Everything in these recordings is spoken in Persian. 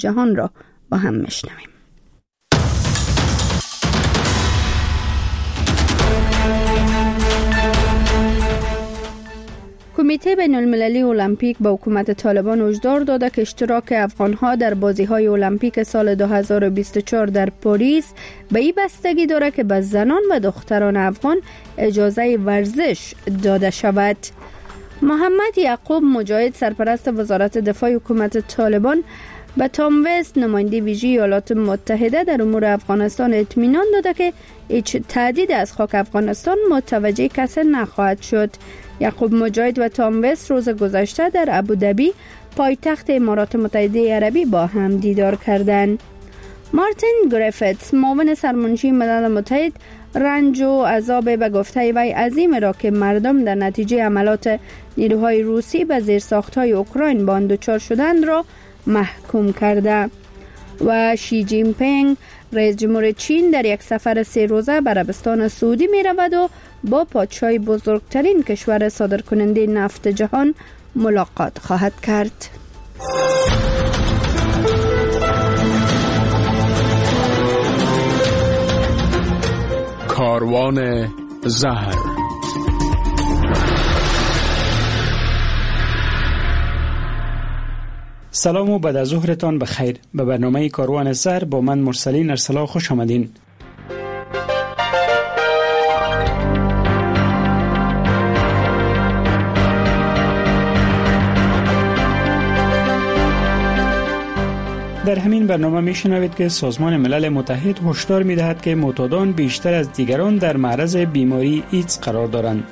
جهان را با هم میشنویم. کمیته بین المللی المپیک به حکومت طالبان هشدار داده که اشتراک افغانها در بازی‌های المپیک سال 2024 در پاریس به این بستگی دارد که به زنان و دختران افغان اجازه ورزش داده شود. محمد یعقوب مجاهد، سرپرست وزارت دفاع حکومت طالبان، به تام وست، نماینده ویژه ایالات متحده در امور افغانستان، اطمینان داده که هیچ تهدید از خاک افغانستان متوجه کسی نخواهد شد. یعقوب مجاهد و تام وست روز گذشته در ابوظبی، پایتخت امارات متحده عربی، با هم دیدار کردند. مارتین گریفیتس، معاون سرمنشی ملل متحد، رنج و عذاب به گفته وی عظیم را که مردم در نتیجه حملات نیروهای روسی به زیرساخت‌های اوکراین با آن دچار شدند را محکوم کرده. و شی جین پینگ، رئیس جمهور چین، در یک سفر 3 روزه به عربستان سعودی می رود و با پادشاه بزرگترین کشور صادرکننده نفت جهان ملاقات خواهد کرد. کاروان زهر. سلام و بعد از ظهرتان بخیر. به برنامه کاروان زهر با من مرسلین ارسلا خوش آمدین. در همین برنامه میشنوید که سازمان ملل متحد هشدار میدهد که معتادان بیشتر از دیگران در معرض بیماری ایدز قرار دارند.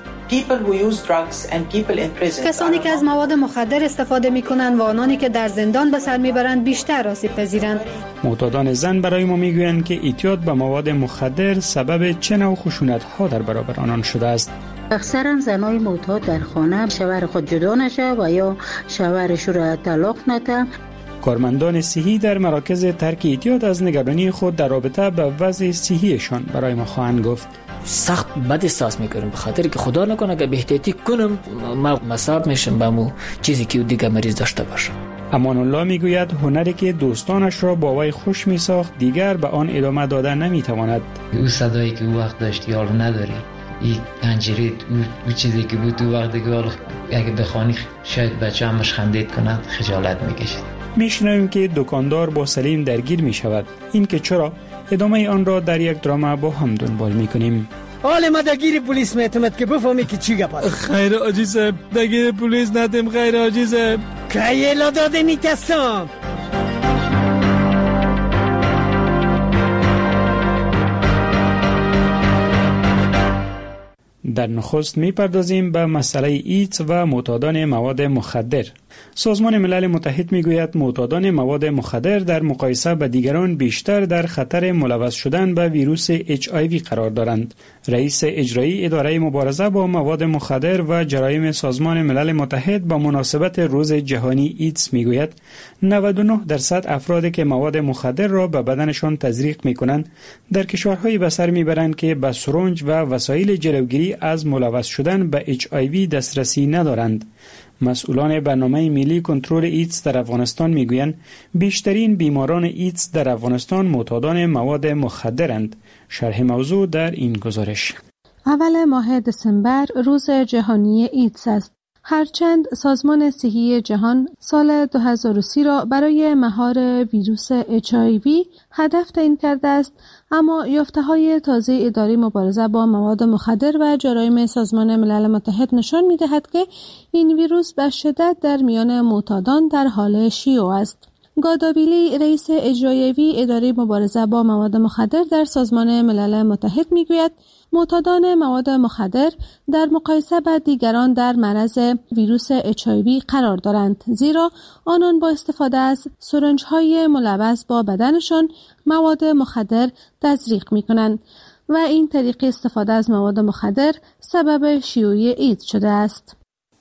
کسانی که از مواد مخدر استفاده میکنند و آنانی که در زندان به سر میبرند بیشتر آسیب پذیرند. معتادان زن برای ما میگویند که اعتیاد به مواد مخدر سبب چه نوع خشونت‌ها در برابر آنان شده است. اکثرا زنای معتاد در خانه شوهر خود جدا نشه و یا شوهرش را طلاق نده. کارمندان صحی در مراکز ترک اعتیاد از نگرانی خود در رابطه به وضع صحیشان برای ما خواهند گفت. سخت بد احساس میکنم به خاطر که خدا نکنه که بهتیتی کنم ما مصاب میشم به مو چیزی که دیگه مریض داشته باشه. امان الله میگوید هنری که دوستانش را با وی خوش میساخت دیگر به آن ادامه داده نمیتواند. او صدایی که او وقت داشت یار نداری، این پنجره او چیزی که بود او وقت دیگه اگه بخوانی شاید بچه همش خندید کند خجالت میکشید. میشنویم که دکاندار با سلیم درگیر می شود. این که چرا؟ ادامه آن را در یک دراما با هم دنبال می کنیم. حال ما درگیر پلیس میتمد که بفهمی که چی گپ است. خیر آجی صاحب، درگیر پلیس ندیم. خیر آجی صاحب، که الا داده نیتستم. در نخست میپردازیم به مسئله ایدز و معتادان مواد مخدر. سازمان ملل متحد میگوید معتادان مواد مخدر در مقایسه با دیگران بیشتر در خطر ملوث شدن به ویروس HIV قرار دارند. رئیس اجرایی اداره مبارزه با مواد مخدر و جرایم سازمان ملل متحد با مناسبت روز جهانی ایدز میگوید 99% افرادی که مواد مخدر را به بدنشان تزریق میکنند در کشورهایی به سر میبرند که به سرنج و وسایل جلوگیری از ملوث شدن به HIV دسترسی ندارند. مسئولان برنامه ملی کنترل ایدز در افغانستان میگویند بیشترین بیماران ایدز در افغانستان معتادان مواد مخدرند. شرح موضوع در این گزارش. اول ماه دسامبر روز جهانی ایدز است. هرچند سازمان صحی جهان سال 2030 را برای مهار ویروس HIV هدف تعیین کرده است، اما یافته‌های تازه اداره مبارزه با مواد مخدر و جرایم سازمان ملل متحد نشان می‌دهد که این ویروس به شدت در میان معتادان در حال شیوع است. گاداویلی، رئیس اجرایی اداره مبارزه با مواد مخدر در سازمان ملل متحد میگوید معتادان مواد مخدر در مقایسه با دیگران در معرض ویروس HIV قرار دارند، زیرا آنان با استفاده از سرنج‌های ملوث با بدنشان مواد مخدر تزریق می‌کنند و این طریق استفاده از مواد مخدر سبب شیوع ایدز شده است.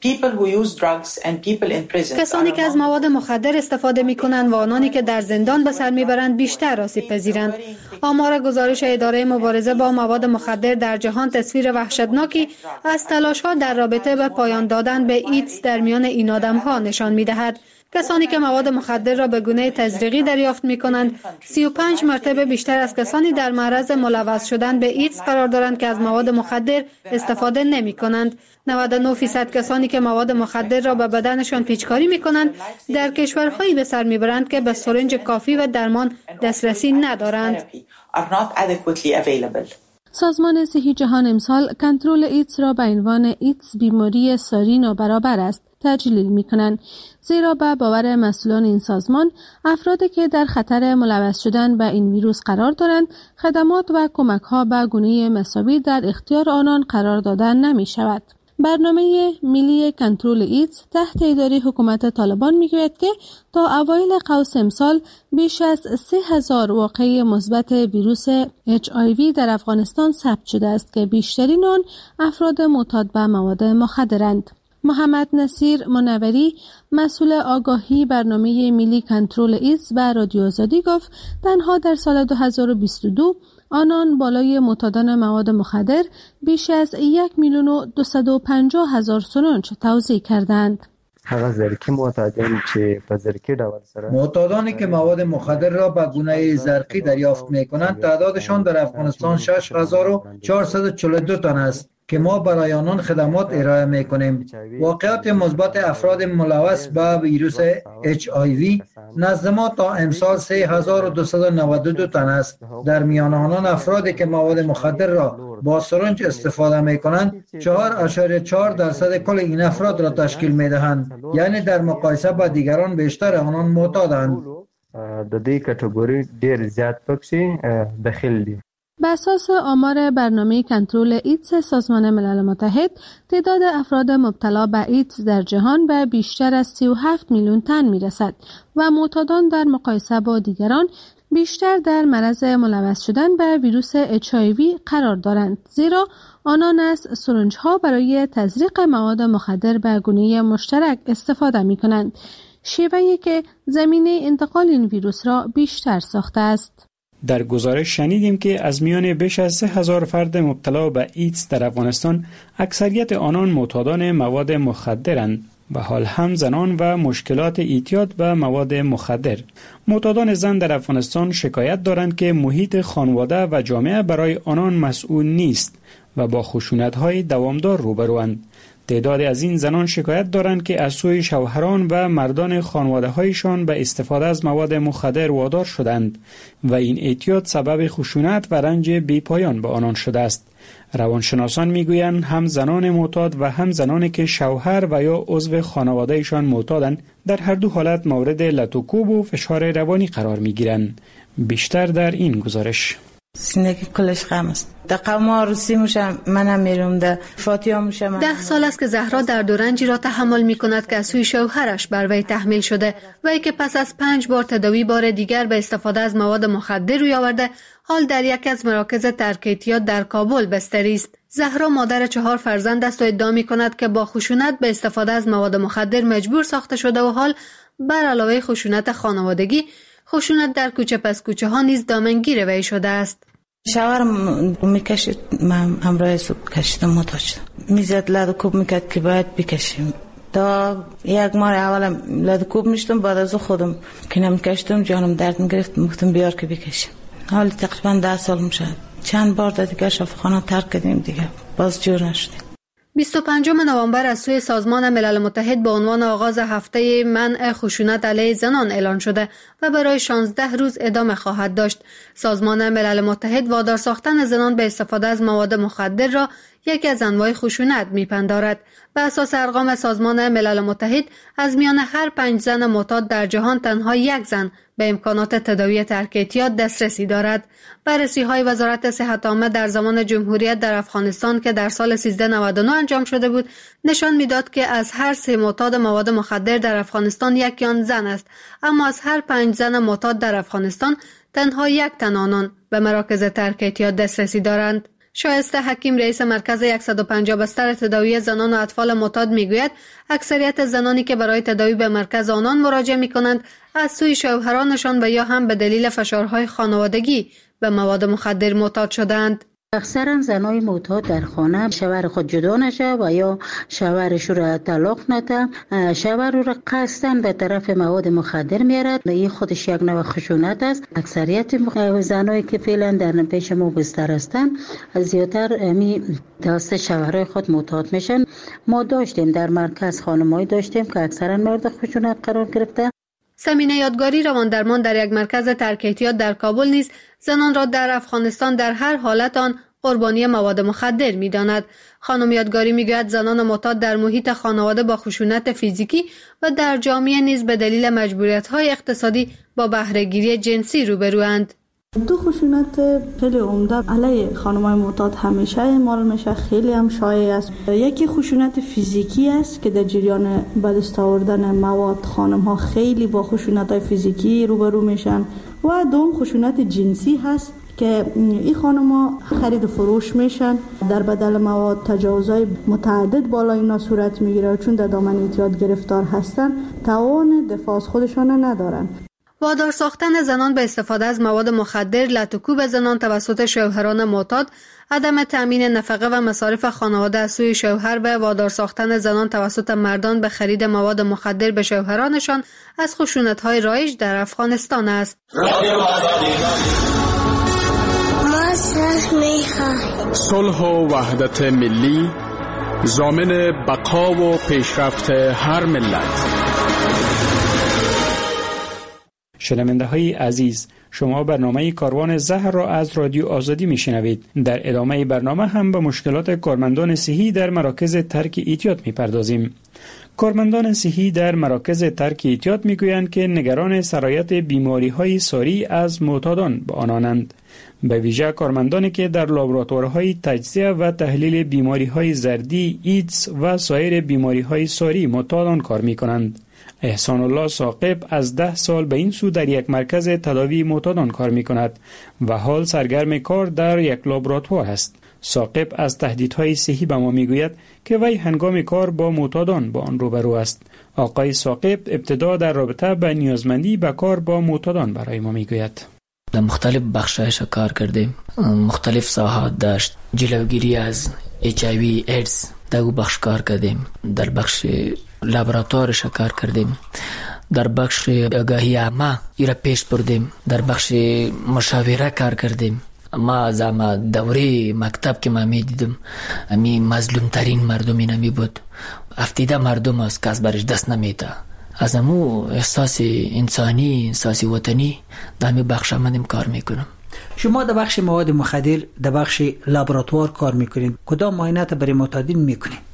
کسانی که از مواد مخدر استفاده می‌کنند و آنانی که در زندان به سر می‌برند بیشتر آسیب پذیرند. آمار گزارش اداره مبارزه با مواد مخدر در جهان تصویر وحشتناکی از تلاش‌ها در رابطه به پایان دادن به ایدز در میان این آدم‌ها نشان می‌دهد. کسانی که مواد مخدر را به گونه تزریقی دریافت می کنند 35 مرتبه بیشتر از کسانی در معرض ملوث شدن به ایدز قرار دارند که از مواد مخدر استفاده نمی کنند. 99% کسانی که مواد مخدر را به بدنشان پیچکاری می کنند در کشورهایی به سر می برند که به سرنج کافی و درمان دسترسی ندارند. سازمان صحی جهان امسال کنترل ایدز را به عنوان ایدز بیماری ساری نابرابر است تجلیل می‌کنند، زیرا به باور مسئولان این سازمان افرادی که در خطر ملوث شدن به این ویروس قرار دارند خدمات و کمک‌ها به گونه مساوی در اختیار آنان قرار داده نمی‌شود. برنامه ملی کنترل ایدز تحت اداره حکومت طالبان میگوید که تا اوایل قوس امسال بیش از 3000 واقعه مثبت ویروس HIV در افغانستان ثبت شده است که بیشترین آن افراد معتاد به مواد مخدرند. محمد نصیر منوری مسئول آگاهی برنامه ملی کنترل ایدز به رادیو آزادی گفت تنها در سال 2022 آنان بالای معتادان مواد مخدر بیش از 1,250,000 سرنج توزیع کردند. معتادانی که مواد مخدر را به گونه زرقی دریافت می‌کنند تعدادشان در افغانستان 6,442 تن است که ما برای آنان خدمات ارائه می‌کنیم. واقعات مثبت افراد ملوث به ویروس HIV نزد ما تا امسال 3,292 تن است. در میان آنان افرادی که مواد مخدر را با سرنج استفاده می‌کنند 4.4% کل این افراد را تشکیل می‌دهند، یعنی در مقایسه با دیگران بیشتر آنان معتادند. د دې کټګوري ډېر زیات پکې داخل دي. بر اساس آمار برنامه کنترل ایدز سازمان ملل متحد، تعداد افراد مبتلا به ایدز در جهان به بیشتر از 37 میلیون تن میرسد و معتادان در مقایسه با دیگران بیشتر در معرض ملوث شدن به ویروس HIV قرار دارند، زیرا آنان از سرنج‌ها برای تزریق مواد مخدر به گونه مشترک استفاده می‌کنند، شیوهی که زمینه انتقال این ویروس را بیشتر ساخته است. در گزارش شنیدیم که از میان بیش از 3,000 فرد مبتلا به ایدز در افغانستان اکثریت آنان معتادان مواد مخدرند و حال هم زنان و مشکلات اعتیاد به مواد مخدر. معتادان زن در افغانستان شکایت دارند که محیط خانواده و جامعه برای آنان مسئول نیست و با خشونت‌های دوامدار روبروند. تعدادی از این زنان شکایت دارند که از سوی شوهران و مردان خانواده‌هایشان به استفاده از مواد مخدر وادار شدند و این اعتیاد سبب خشونت و رنج بی‌پایان به آنان شده است. روانشناسان میگویند هم زنان معتاد و هم زنانی که شوهر و یا عضو خانواده‌ایشان معتادند در هر دو حالت مورد لطوکوب و فشار روانی قرار میگیرند. بیشتر در این گزارش. زندگی کلش غم است. در قوم عروسی میشم، منم میرم در فاتحه میشم. 10 سال است که زهرا در دورنجی را تحمل میکند که از سوی شوهرش بر وی تحمیل شده و ای که پس از 5 بار تداوی بار دیگر به استفاده از مواد مخدر روی آورده، حال در یکی از مراکز ترک اعتیاد در کابل بستری است. زهرا مادر 4 فرزند است و ادعا میکند که با خشونت به استفاده از مواد مخدر مجبور ساخته شده و حال بر علاوه خشونت خانوادگی، خشونت در کوچه پس کوچه ها نیز دامنگیر وی شده است. شوهرم میکشید، من همراه صبح کشیدم، معتاد شدم. میزد لدوکوب میکرد که باید بکشیم. تا 1 ماه اول لدوکوب میشتم، بعد از خودم که نمیکشتم جانم درد میگرفت، گفتم بیار که بکشیم. حالا تقریبا 10 سال میشه. چند بار دیگه شفاخانه ترک کردیم، دیگه باز جور نشدیم. 25 نوامبر از سوی سازمان ملل متحد به عنوان آغاز هفته منع خشونت علیه زنان اعلان شده و برای 16 روز ادامه خواهد داشت. سازمان ملل متحد وادار ساختن زنان به استفاده از مواد مخدر را یکی از انواع خشونت میپندارد. به اساس ارقام سازمان ملل متحد از میان هر 5 زن معتاد در جهان تنها 1 زن به امکانات تداوی ترک اعتیاد دسترسی دارد. بررسی‌های وزارت صحت عامه در زمان جمهوریت در افغانستان که در سال 1399 انجام شده بود، نشان می‌داد که از هر 3 معتاد مواد مخدر در افغانستان 1 آن زن است، اما از هر 5 زن معتاد در افغانستان تنها 1 تن آنان به مراکز ترک اعتیاد دسترسی دارند. شایسته حکیم رئیس مرکز 150 بستر تداوی زنان و اطفال معتاد میگوید اکثریت زنانی که برای تداوی به مرکز آنان مراجعه میکنند از سوی شوهرانشان و یا هم به دلیل فشارهای خانوادگی به مواد مخدر معتاد شدند. اکثرا زنای معتاد در خانه شوهر خود جدا نشه و یا شوهرش را طلاق نده، شوهر را قصداً به طرف مواد مخدر میارد. این خودش یک نوع خشونت است. اکثریت زنایی که فعلا در پیش ما بستر هستند زیادتر توسط شوهرای خود معتاد میشن. ما داشتیم در مرکز خانمایی داشتیم که اکثرا مورد خشونت قرار گرفته. سمینه یادگاری روان درمان در یک مرکز ترک اعتیاد در کابل نیز زنان را در افغانستان در هر حالت آن قربانی مواد مخدر می‌داند. خانم یادگاری می‌گوید زنان معتاد در محیط خانواده با خشونت فیزیکی و در جامعه نیز به دلیل مجبوریت‌های اقتصادی با بهره‌گیری جنسی روبروند. دو خشونت خیلی عمده علیه خانم‌های معتاد همیشه اعمال میشه، خیلی هم شایع است. یکی خشونت فیزیکی است که در جریان به دست آوردن مواد خانم‌ها خیلی با خشونت‌های فیزیکی روبرو میشن و دوم خشونت جنسی هست که این خانم‌ها خرید و فروش میشن، در بدل مواد تجاوزهای متعدد بالا اینا صورت میگیره، چون در دامن اعتیاد گرفتار هستن توان دفاع از خودشان ندارن. وادار ساختن زنان به استفاده از مواد مخدر، لط و کوب زنان توسط شوهران معتاد، عدم تأمین نفقه و مصارف خانواده از سوی شوهر و وادار ساختن زنان توسط مردان به خرید مواد مخدر به شوهرانشان از خشونت‌های رایج در افغانستان است. صلح و وحدت ملی ضامن بقا و پیشرفت هر ملت. شنونده های عزیز، شما برنامه کاروان زهر را از رادیو آزادی میشنوید. در ادامه برنامه هم به مشکلات کارمندان صحی در مراکز ترک اعتیاد میپردازیم. کارمندان صحی در مراکز ترک اعتیاد میگویند که نگران سرایت بیماری های ساری از معتادان به آنانند، به ویژه کارمندانی که در لابراتوارهای تجزیه و تحلیل بیماری های زردی، ایدز و سایر بیماری های ساری معتادان کار میکنند. احسان الله ثاقب از 10 سال به این سو در یک مرکز تداوی معتادان کار می کند و حال سرگرم کار در یک لابراتوار است. ثاقب از تهدیدهای صحی به ما می گوید که وی هنگام کار با معتادان با آن روبرو است. آقای ثاقب ابتدا در رابطه به نیازمندی به کار با معتادان برای ما می گوید. در مختلف بخشایش کار کردیم، مختلف ساحات داشت. جلوگیری از HIV ایدز در او بخش کار کردیم، در بخش لابراتوارش کار کردیم، در بخش آگاهی عامه ایرا پیش بردیم، در بخش مشاوره کار کردیم. ما از دوره مکتب که ما می دیدم امی مظلوم ترین مردم اینمی بود، افتیده مردم است که از برش دست نمیده. از امو احساس انسانی، احساس وطنی در می بخش آمدیم کار میکنم. شما در بخش مواد مخدر در بخش لابراتوار کار میکنید، کدام معاینات برای معتادین میکنید؟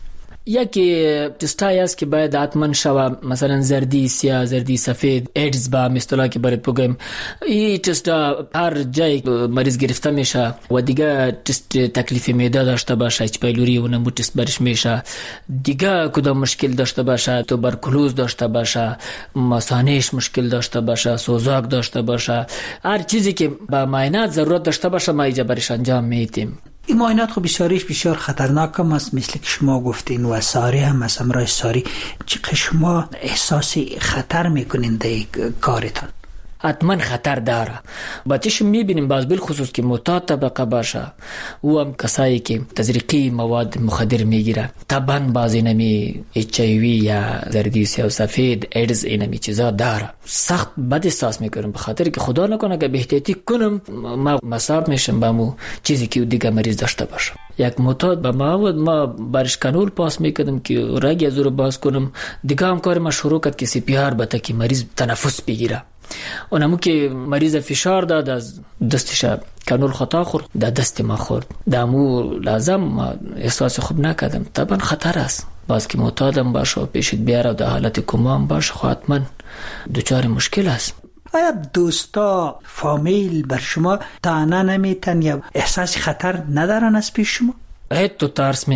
یکی تستای است که باید حتما شوه، مثلا زردی سیاه، زردی سفید، ایدز با اصطلاح که باید بگم. این تستا هر جای مریض گرفته میشه و دیگه تست تکلیف معده داشته باشه، اچ پایلوری و نمو تست برش میشه، دیگه کدام مشکل داشته باشه، توبرکلوز داشته باشه، مثانهش مشکل داشته باشه، سوزاک داشته باشه، هر چیزی که با معاینات ضرورت داشته باشه ما اینجا برش انجام میدیم. این معاینات خب بسیاریش بسیار خطرناک هم است، مثل که شما گفتین، و ساری هم است. امراض ساری چقدر شما احساس خطر میکنین در کارتان؟ حتما خطر داره. بچه‌ش میبینیم باز بالخصوص که معتاد طبقه باشه و هم کسایی که تزریقی مواد مخدر میگیره، طبعا بعضی نمی HIV یا زردی سیاه و سفید، ایدز اینمی چیزا داره. سخت بد احساس میکنم به خاطر که خدا نکنه که بهتیتی کنم ما مصاب میشم به مو چیزی که دیگه مریض داشته باشه. یک معتاد به ما برش کانول پاس میکردم که رگ از رو باز کنم، دیگه هم کار ما شروع کرد که CPR بده که مریض تنفس بگیره. اونمو که مریض فشار داد از دستش کانول خطا خورد، در دست ما خورد، دامو لازم ما احساس خوب نکردم. طبعا خطر است، باز که معتادم باشه و پیشت بیاره و در حالت کما هم باشه حتما دچار مشکل است. آیا دوستا فامیل بر شما طعنه نمیتن یا احساس خطر ندارن از پیش شما؟ تو ترس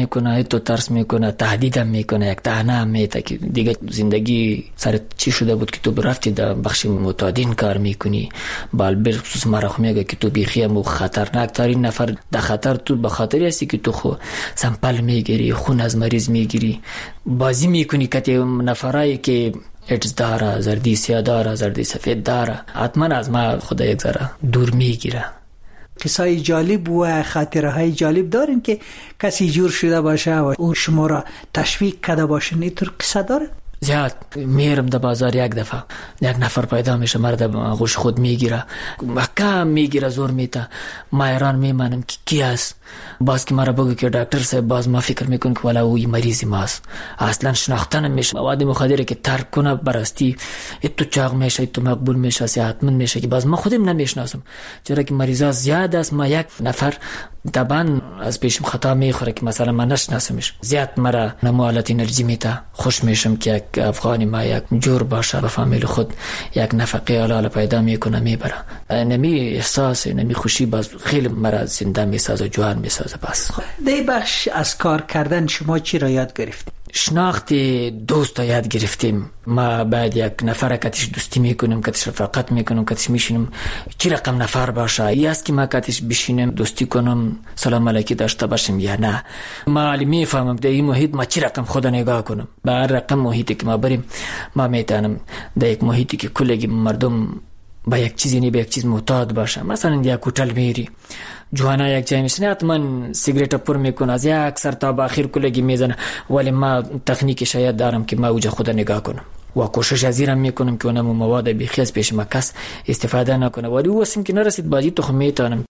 میکنه، تهدیدم میکنه، یک طعنه هم میده که دیگه زندگی سر چی شده بود که تو برفتی در بخش معتادین کار میکنی. بالخصوص مرخ میگه که تو بیخی هم خطرناک ترین نفر در خطر تو به خاطری هستی که تو خو سمپل میگیری، خون از مریض میگیری، بازی میکنی که نفرایی که ایدز داره، زردی سیاه داره، زردی سفید داره، حتما از ما خدا یک ذره دور میگیره. قصای جالب و خاطره های جالب دارین که کسی جور شده باشه و اون شما را تشویق کرده باشه؟ اینطور قصه داره؟ زیاد میرم در بازار یک دفعه یک نفر پیدا میشه مرد غوش خود میگیره محکم میگیره زور میته ما ایران میمانم که کی است باز که مرا بگو که دکتر صاحب باز ما فکر میکنم که والا اوی مریضی ماست اصلا شناخته نمیشه مواد مخدره که ترک کنه براستی تو چاق میشه تو مقبول میشه صحتمند میشه که باز ما خودم نمیشناسم چرا که مریضا زیاد است ما یک نفر طبعا از پیشم خطا میخوره که مثلا من نشناسمش زیاد مرا نموالت انرژی میته خوش میشم که یک افغانی ما یک جور باشه به فامیل خود یک نفقه حلال پیدا میکنه میبره نمی احساس نمی خوشی باز خیلی مرا زنده میسازه جوان میسازه. بس دی بخش از کار کردن شما چی را یاد گرفتید؟ شناخت دوست یاد گرفتیم. ما بعد یک نفر کتش دوستی میکنیم کتش رفاقت میکنیم کتش میشینیم چی رقم نفر باشه یا است که ما کتش بشینیم دوستی کنم سلام علیکی داشته باشیم یا نه ما میفهمم در این محیط ما چی رقم خود نگاه کنم به هر رقم محیطی که ما بریم ما میتونم در یک محیطی که کلگی مردم با یک چیزی نی به یک چیز معتاد باشه مثلا یک هتل میری جوانا یک جای میشنه حتما سیگریت پر میکنه از یک سر تا با آخر کلگی میزنه ولی ما تکنیک شاید دارم که ما اوجا خود نگاه کنم و کوشش ازیرم میکنم که اونم مواد بیخی از پیش مکس استفاده نکنه ولی او اسم که نرسید بازی تو خود میتونم.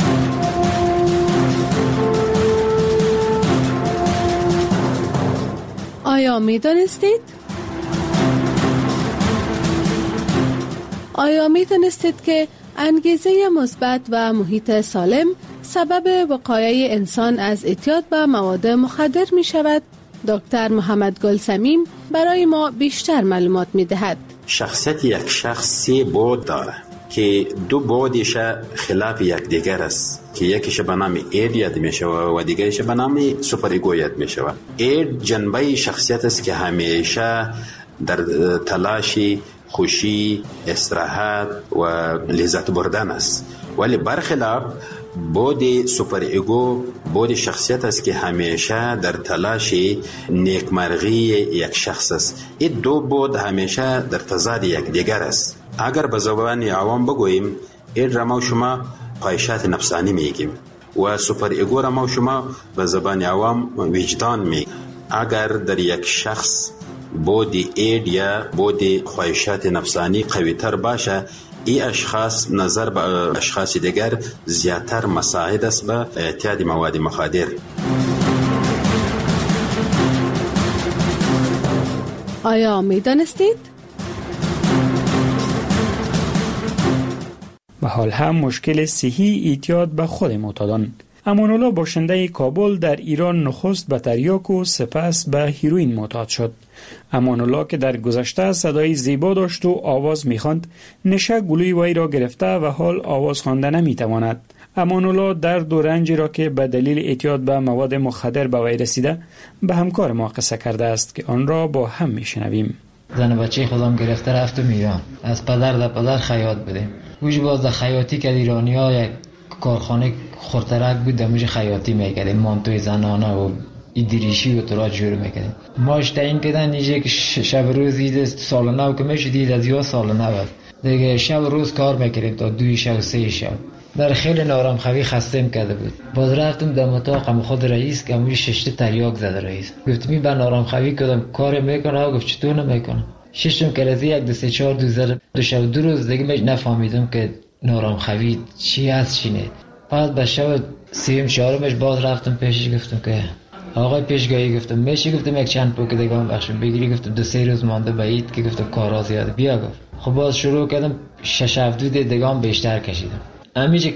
آیا میدانستید که انگیزه مثبت و محیط سالم سبب وقایع انسان از اعتیاد به مواد مخدر می شود؟ دکتر محمد گلسمیم برای ما بیشتر معلومات می دهد. شخصیت یک شخص 3 بعد داره که 2 بعدش خلاف یک دیگر است که یکیش به نام اید یاد می شود و دیگرش به نام سوپر ایگو یاد می شود. اید جنبه شخصیت است که همیشه در تلاشی خوشی، استراحت و لذت بردن است ولی برخلاف بود سوپر ایگو بود شخصیت است که همیشه در تلاش نیکمرغی یک شخص است. این 2 بود همیشه در تضاد یک دیگر است. اگر به زبان عوام بگوییم این را ما شما خواهشات نفسانی میگیم و سوپر ایگو را ما شما به زبان عوام وجدان میگیم. اگر در یک شخص بودی اید یا بودی خواهشات نفسانی قوی تر باشه ای اشخاص نظر به اشخاص دیگر زیادتر مساعد است به اعتیاد مواد مخدر. آیا میدانستید؟ و حال هم مشکل صحی اعتیاد به خود معتادان. امان‌الله باشنده کابل در ایران نخست به تریاک و سپس به هیروئین معتاد شد. امان‌الله که در گذشته صدای زیبا داشت و آواز می‌خواند، نشه گلوی وی را گرفته و حال آواز خوانده نمی‌تواند. امان‌الله درد و رنجی را که به دلیل اعتیاد به مواد مخدر به وی رسیده به همکار ما قصه کرده است که آن را با هم می‌شنویم. زن بچه خودم گرفته رفتم ایران. از پدر خیاط بودیم. وش باز خیاطی که ایرانی‌ها یک کارخانه خورترک بود دمیج خیاطی میکردیم مانتوی زنانه و ایدریشی و تراج جور میکردیم. ماش تعیین کردن نیجه که شب روز ایده سال نو که میشدید از یا سال نو دیگه شب روز کار میکردیم تا 2 شب و 3 شب. در خیلی نارم خوی خستم کرده بود. باز رفتم در اتاقم خود رئیس که اموری 6 تریاک زده رئیس. گفتم با نارم خوی کدام کار میکنه گفت چطور نمیکنه. 6 کلازی 1 2 3 4 2 شب 2 روز دیگه نفهمیدم که نارم خوی چی هست چی نه. بعد به شب 3 4 باز رفتم پیشش گفتم که آقای پیشگاهی گفتم میشه گفتم یک چند پوک دیگه هم بخشم بگیری گفتم 2 3 روز مانده بعید که گفتم کارا زیاده بیا گفت. خب باز شروع کردم 6 7 دیگه هم بیشتر کشیدم. همیشه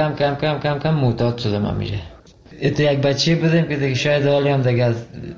کم معتاد شدم همیشه. ات یک بچه بودم که دیگه شاید حالی هم دیگه از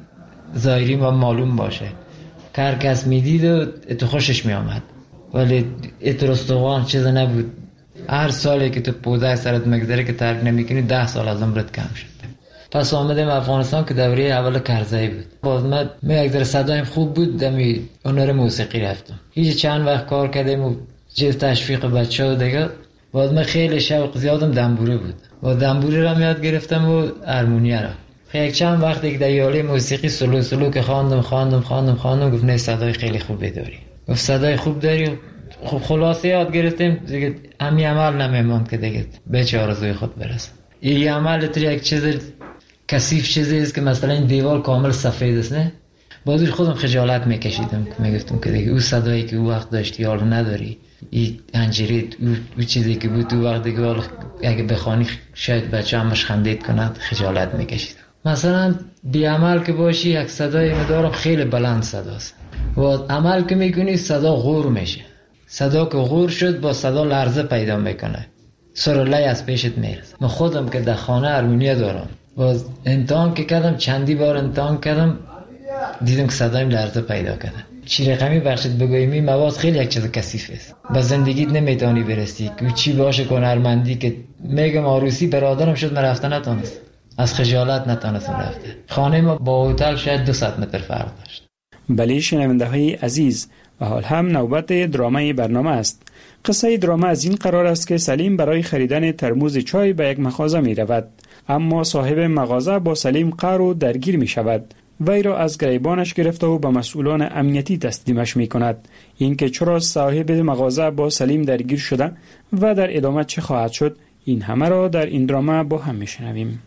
ظاهری ما معلوم باشه. هر کس میدید و ات خوشش میامد. ولی ات رستوان چیز نبود. هر سالی که تو 15 سالت مگذره که ترک نمیکنی 10 سال از عمرت کم شد. پس آمدیم افغانستان که دوره اول کرزایی بود. باز من یک ذره صدایم خوب بود دمی هنر موسیقی رفتم. هیچ چند وقت کار کردیم و جز تشویق بچه‌ها دیگه. باز من خیلی شوق زیادم دنبوره بود. با دنبوره را یاد گرفتم و هارمونیه را. یک چند وقت یک دیاله موسیقی سلو که خواندم گفت نه صدای خیلی خوبی داری. گفت صدای خوب داری خب خلاصه یاد گرفتیم دیگه همین عمل نمیماند که دیگه به چه آرزوی خود برسه. این عمل تو یک چیز کثیف چیزی است که مثلا این دیوار کامل سفید است نه، بازش خودم خجالت میکشیدم که میگفتم که دیگه اون صدایی که اون وقت داشتی حالا نداری، این انجیریت اون چیزی که بود اون وقت دیگه اگه بخوانی شاید بچه همش خندید کند، خجالت میکشیدم. مثلا بی عمل که باشی یک صدای مدارم خیلی بلند صداست و عمل که میکنی صدا غور میشه، صدا که غور شد با صدا لرزه پیدا میکنه، سرلی از پیشت میرسه. من خودم که در خانه هارمونیا دارم و امتحان که کردم، چندی بار امتحان کردم، دیدم که صدایم لرزه پیدا کرده. چی رقمی بخشید بگویم این مواد خیلی یک چیز کثیف است، با زندگیت نمیتونی برسی که چی باشه که هنرمندی که میگم آروسی برادرم شد من رفته نتونست، از خجالت نتونستم رفته. خانه ما با هتل شاید 200 متر فرق داشت. بله شنونده های عزیز، و حال هم نوبت درامای برنامه است. قصه دراما از این قرار است که سلیم برای خریدن ترموز چای به یک مغازه می رود، اما صاحب مغازه با سلیم قهر و درگیر می شود. وی را از گریبانش گرفته و به مسئولان امنیتی تسلیمش می کند. اینکه چرا صاحب مغازه با سلیم درگیر شده و در ادامه چه خواهد شد، این همه را در این دراما با هم می شنویم.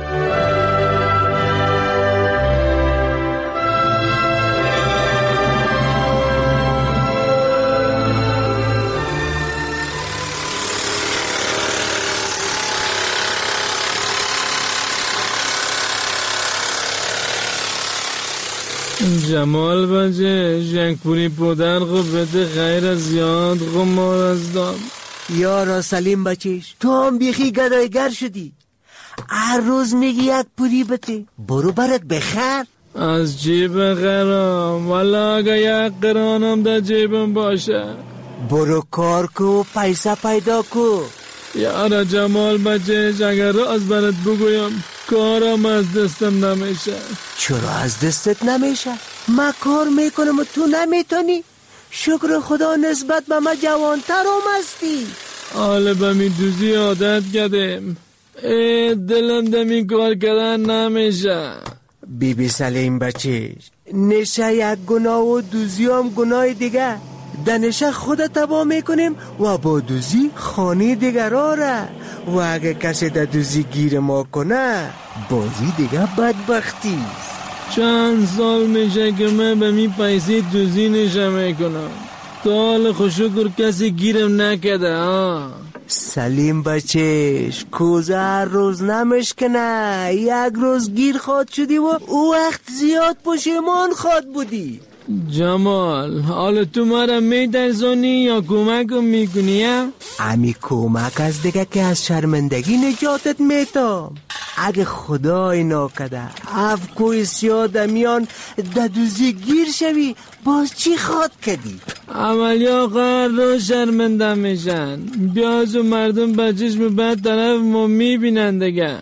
جمال بچه جنگپوری پودر خب بده خیر از زیاد غمار از دام. یارا سلیم بچهش تو هم بیخی گدایگر شدی، هر روز میگی یک پوری بده، برو برات بخیر. از جیب خرام والا اگه یک قرانم در جیبم باشه. برو کار کو پیسه پیدا کو. یارا جمال بچهش اگر راز برات بگویم کارم از دستم نمیشه. چرا از دستت نمیشه؟ ما کار میکنم و تو نمیتونی؟ شکر خدا نسبت به ما جوانترم هستی. حالا به می دوزی عادت کردیم، دلم دمی کار کردن نمیشه. بی سلیم بچه نشه یک گناه و دوزی هم گناه دیگه. دنشه خود تبا میکنیم و با دوزی خانه دیگرها را، و اگه کسی در دوزی گیر ما کنه بازی دیگه بدبختی. چند سال میشه که من به می پیسی دوزی نشه میکنم، تا حال خوشکر کسی گیرم نکده. سلیم بچهش کوزه هر روز نمشکنه، یک روز گیر خواد شدی و او وقت زیاد پشیمان خواد بودی. جمال حالا تو مرا میترسونی یا کمکم میکنی؟ امی کمک از دیگه که از شرمندگی نجاتت میتام. اگه خدای ناکده اف کوی سیاد میان ددوزی گیر شوی باز چی خواد کدی؟ عملیا قهر رو شرمنده میشن، بیاز و مردم بچشم بعد طرف ما میبینن دیگه.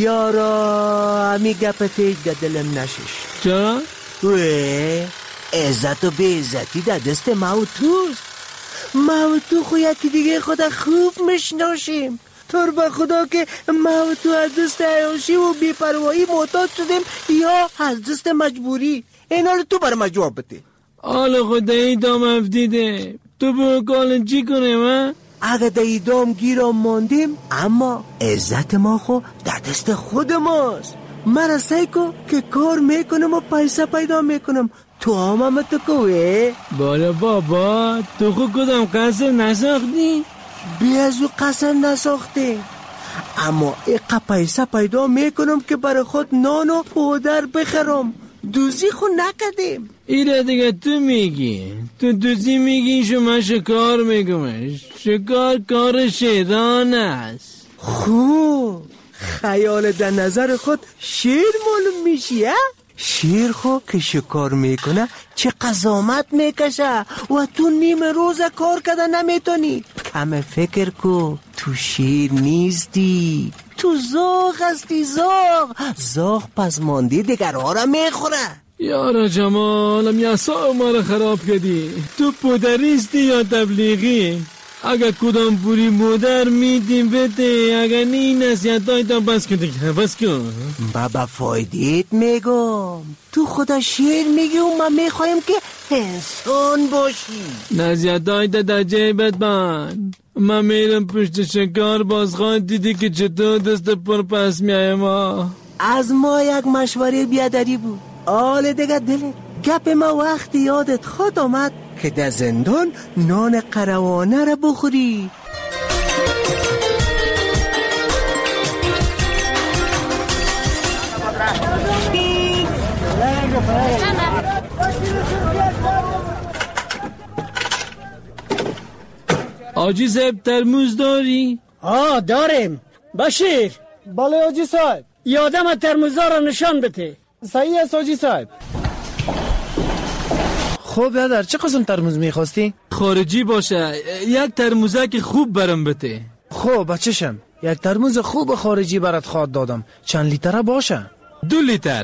یارا امی گپتیج در دلم نشش. چرا؟ عزت و بی عزتی در دست ما و توست. ما و تو خو یکی دیگه خدا خوب میشناسیم. طور به خدا که ما و تو از دست عیاشی و بی‌پروایی محتاج شدیم یا از دست مجبوری؟ این حال تو بر ما جواب بده. حالا خود ایدام افتیده تو به کالن چی کنیم؟ اگه در ایدام گیرم ماندیم اما عزت ما خو در دست خود ماست. من سعی کن که کار میکنم و پیسه پیدا میکنم، تو هم تو کوه. بالا بابا تو خود کدام قصر نساختی؟ بیازو قصر نساختی، اما ایقا پیسه پیدا میکنم که برای خود نان و پودر بخرم. دوزی خود نکدیم. ایره دیگه تو میگی، تو دوزی میگی شما شکار میگم. شکار کار شیطان است. خوب خیال در نظر خود شیر معلوم میشی. شیر خو که شکار میکنه چه قزامت میکشه و تو نیم روز کار کده نمیتونی. کم فکر کو، تو شیر نیستی، تو زاغ هستی. زاغ پس ماندی دیگرها را میخوره. یارا جمالم یا ما را خراب کردی. تو پودریستی یا تبلیغی؟ اگر کدام پولی مادر میدیم بده، اگر این نصیحت های تا بس کن بس کن. بابا فایدیت میگم، تو خدا شیر میگی و من میخوایم که انسان باشی. نصیحت های تا در جیبت بند. من میرم پشت شکار، بازخواه دیدی که چطور دست پر پس میایم. از ما یک مشوره بیادری بود. آل دیگه دلت گپ ما وقتی یادت خود آمد که در زندان نان قروانه را بخوری. آجی صاحب ترموز داری؟ داریم. بشیر. بله آجی صاحب. یادم ترموزا را نشان بده. صحیح است آجی صاحب. خب برادر چه قسم ترموز میخواستی؟ خارجی باشه، یک ترموزک خوب برام بده. خب بچشم، یک ترموز خوب خارجی برات خواد دادم. چند لیتره باشه؟ 2 لیتر.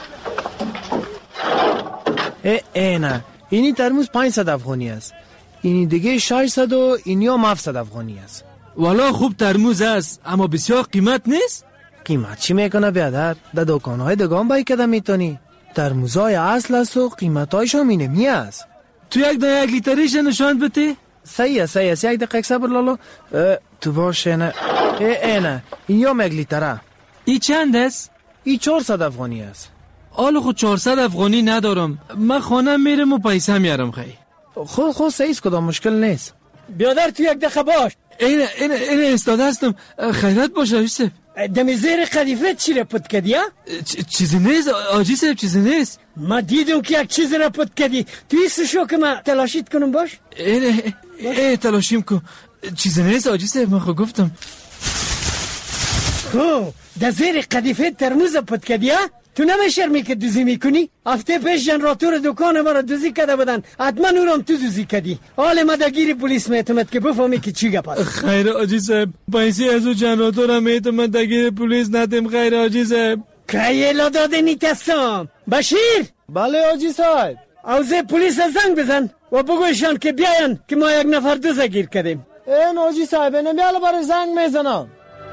نه اینی ترموز 500 افغانی است، اینی دیگه 600 و اینی هم 700 افغانی است. والا خوب ترموز است اما بسیار قیمت نیست. قیمت چی میکنه بیادر؟ در دکانهای دگان بای کده میتونی. ترموزای اصل است و قیمتایش هم اینمی است. تو یک لیتریش نشان بده. صحیح است یک دقیقه صبر لالو. تو باشه نه نه این هم 1 لیتره. ای چند است؟ ای 400 افغانی است. آلو خود 400 افغانی ندارم، من خانه میرم و پیسه میارم. خیلی خود صحیح است، کدام مشکل نیست. بیادر تو یک دقیقه باش. این استاده هستم. خیرت باشه آجی صاحب. دمی زیر قدیفه چی را پد کردی ها؟ چیزی نیست آجی صاحب، چیزی نیست. ما دیدم که یک چیز را پد کردی. تو ایست شو که ما تلاشیت کنم باش. تلاشیم کن. چیزی نیست آجی صاحب، من خود گفتم. در زیر قدیفه ترموز پد کردی ها؟ تو نمیشرمی که دوزی میکنی؟ هفته پیش جنراتور دکان ما را دوزی کده بودن، حتما او را هم تو دوزی کدی. حال ما دگیر پلیس میتمد که بفهمی که چی گپ است. خیر آجی صاحب، پیسه از او جنراتور هم میتمد دگیر پلیس ندیم. خیر آجی صاحب. که یلا داده نیتستم. بشیر. بله آجی صاحب. اوزه پلیس زنگ بزن و بگویشان که بیاین که ما یک نفر دوزه گیر کدیم. این آجی صاحب نمیالا برای زنگ میزنم.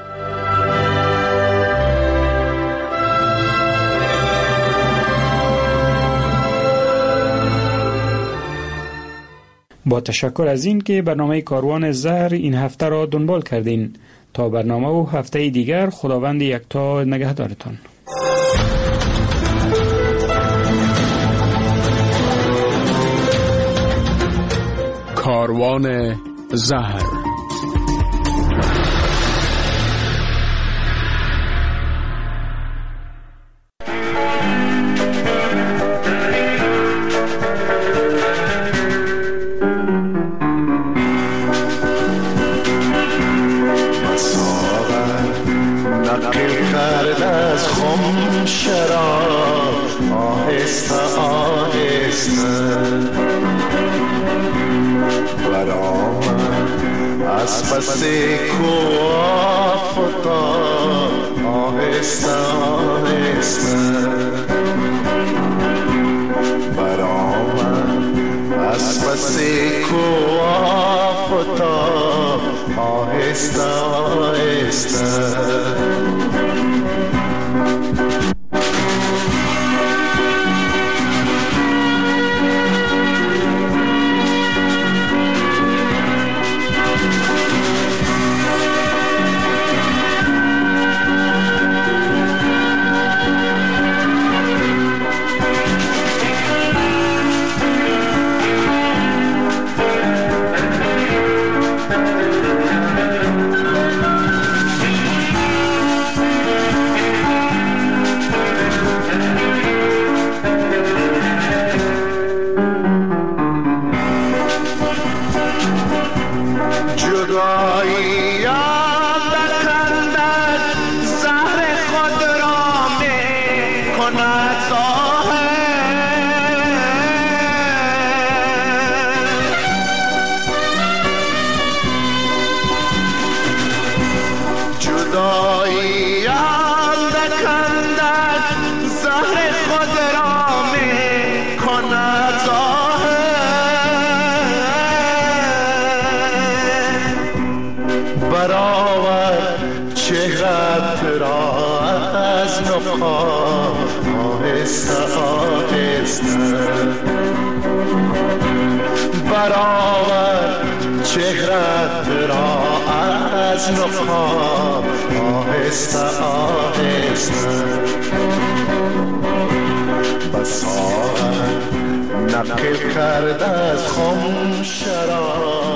با تشکر از این که برنامه کاروان زهر این هفته را دنبال کردین. تا برنامه و هفته دیگر، خداوند یکتا نگهدارتان. کاروان زهر. پس کوه فتاد آهسته آهسته برآمد از پس کوه فتاد آهسته آهسته برآور چهرت را از نقاب آهسته آهسته برآور چهرت را از نقاب آهسته آهسته بساغر نقل کرده از خم شراب